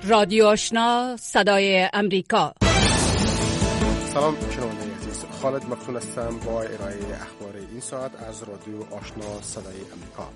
رادیو آشنا صدای امریکا. سلام شنوندگان عزیز، خالد مفتون هستم با ارائه اخبار این ساعت از رادیو آشنا صدای امریکا.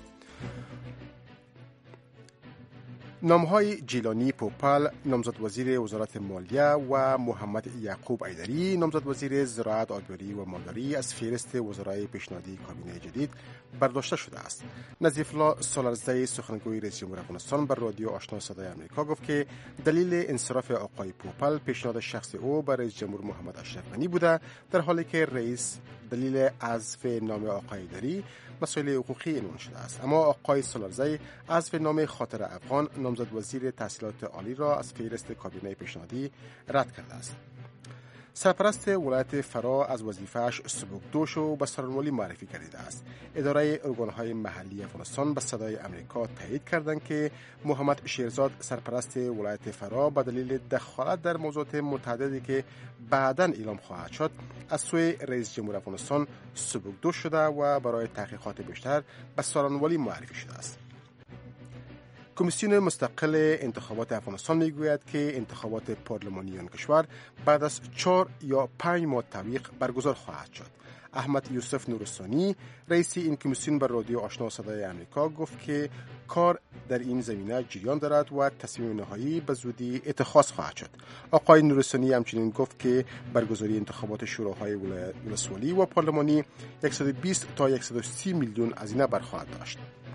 نامهای جیلانی پوپل نامزد وزیر وزارت مالیه و محمد یعقوب ایدری نامزد وزیر زراعت، آبیاری و مالداری از فهرست وزرای پیشنهادی کابینه جدید برداشته شده است. نظیف الله سالارزی سخنگوی رئیس جمهور افغانستان بر رادیو آشنا صدای آمریکا گفت که دلیل انصراف آقای پوپل پیشنهاد شخصی او بر رئیس جمهور محمد اشرف غنی بوده، در حالی که رئیس دلیل حذف نام آقای ایدری مسائل حقوقی عنوان شده است. اما آقای سالارزی حذف نام خاطر افغان نامزد وزیر تحصیلات عالی را از فهرست کابینه پیشنهادی رد کرده است. سرپرست ولایت فرا از وظیفه‌اش سبکدوش و به سرانوالی معرفی کرده است. اداره ارگان‌های محلی افغانستان به صدای امریکا تایید کردند که محمد شیرزاد سرپرست ولایت فرا به دلیل دخالت در موضوعات متعددی که بعداً اعلام خواهد شد از سوی رئیس جمهور افغانستان سبکدوش شده و برای تحقیقات بیشتر به سرانوالی معرفی شده است. کمیسیون مستقل انتخابات افغانستان میگوید که انتخابات پارلمانی آن کشور بعد از 4 یا 5 ماه تعویق برگزار خواهد شد. احمد یوسف نورستانی رئیس این کمیسیون بر رادیو آشنا صدای امریکا گفت که کار در این زمینه جریان دارد و تصمیم نهایی به زودی اتخاذ خواهد شد. آقای نورستانی همچنین گفت که برگزاری انتخابات شوراهای ولسوالی و پارلمانی 120 تا 130 میلیون هزینه برخواهد داشت.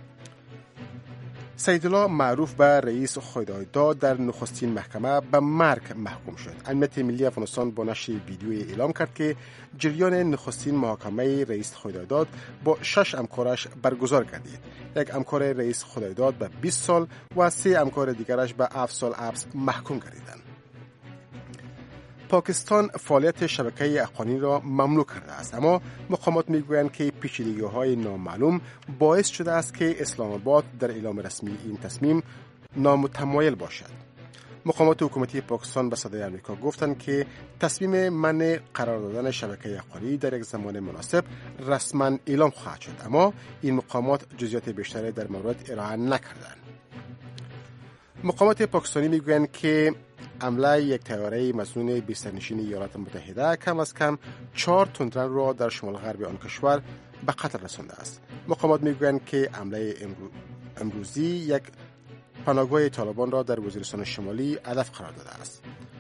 سیدالله معروف به رئیس خدایداد در نخستین محکمه به مرگ محکوم شد. امنیت ملی افغانستان با نشر ویدیویی اعلام کرد که جریان نخستین محاکمه رئیس خدایداد با 6 همکارش برگزار گردید. یک همکار رئیس خدایداد به 20 سال و 3 همکار دیگرش به 7 سال حبس محکوم گردیدند. پاکستان فعالیت شبکه اقوانین را ممنوع کرده است، اما مقامات میگویند که پیچیدگی‌های نامعلوم باعث شده است که اسلام آباد در اعلام رسمی این تصمیم نامتمایل باشد. مقامات حکومتی پاکستان به صدای آمریکا گفتند که تصمیم منع قرار دادن شبکه اقوانین در یک زمان مناسب رسما اعلام خواهد شد، اما این مقامات جزئیات بیشتری در مورد ارائه نکردند. مقامات پاکستانی میگویند که حمله یک طیاره مصنوع به سرنشین ایالات متحده کم از کم 4 تندرو را در شمال غرب آن کشور به قتل رسانده است. مقامات میگویند که حمله امروزی یک پناهگاه طالبان را در وزیرستان شمالی هدف قرار داده است.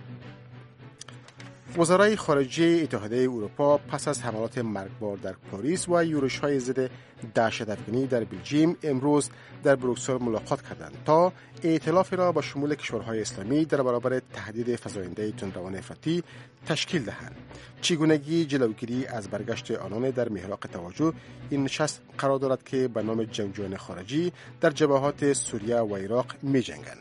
وزرای خارجه اتحادیه اروپا پس از حملات مرگبار در پاریس و یورش‌های ضد دهشت‌افکنی در بلژیم امروز در بروکسل ملاقات کردند تا ائتلافی را با شمول کشورهای اسلامی در برابر تهدید فزاینده تندروان افراطی تشکیل دهند. چگونگی جلوگیری از برگشت آنان در محراق توجه این نشست قرار دارد که به نام جنگجویان خارجی در جبهات سوریه و عراق می‌جنگند.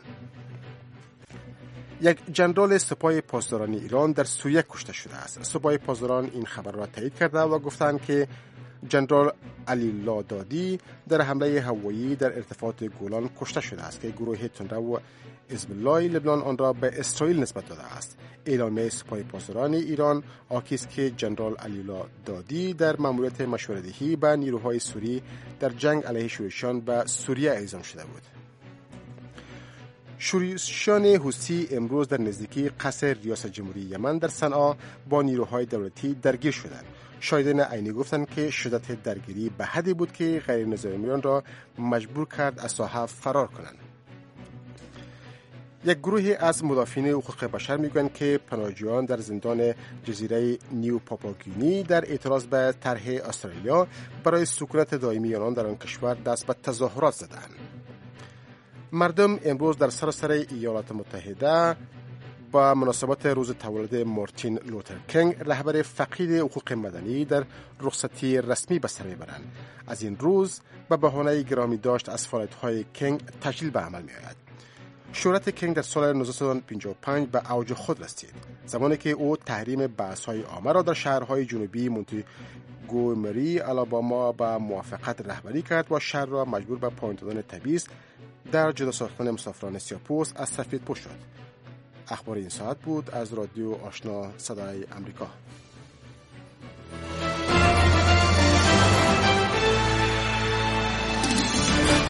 یک ژنرال سپاه پاسداران ایران در سوریه کشته شده است. سپاه پاسداران این خبر را تایید کرده و گفتند که ژنرال علی‌الله دادی در حمله هوایی در ارتفاعات گولان کشته شده است که گروه تندرو حزب الله لبنان آن را به اسرائیل نسبت داده است. اعلامیه سپاه پاسداران ایران حاکی است که ژنرال علی‌الله دادی در مأموریت مشوره‌دهی به نیروهای سوری در جنگ علیه شورشیان به سوریه اعزام شده بود. شورشیان حوثی امروز در نزدیکی قصر ریاست جمهوری یمن در صنعا با نیروهای دولتی درگیر شدند. شاهدان عینی گفتند که شدت درگیری به حدی بود که غیر نظامیان را مجبور کرد از ساحه فرار کنند. یک گروه از مدافعین حقوق بشر میگویند که پناهجویان در زندان جزیره نیو پاپوگینی در اعتراض به طرح استرالیا برای سکونت دائمی آنان در آن کشور دست به تظاهرات زدند. مردم امروز در سراسر ایالات متحده با مناسبت روز تولد مارتین لوتر کینگ رهبر فقید حقوق مدنی در رخصتی رسمی به سر میبرند. از این روز به بهانه گرامی داشت از فعالیت‌های کینگ تجلیل به عمل می‌آید. شهرت کینگ در سال 1955 به اوج خود رسید، زمانی که او تحریم بحث‌های عامه را در شهرهای جنوبی مونتگومری آلاباما به موافقت رهبری کرد و شهر را مجبور به پایین دادن تبعیض در جدا ساختن مسافران سیاه‌پوست از سفیدپوست شد. اخبار این ساعت بود از رادیو آشنا صدای امریکا.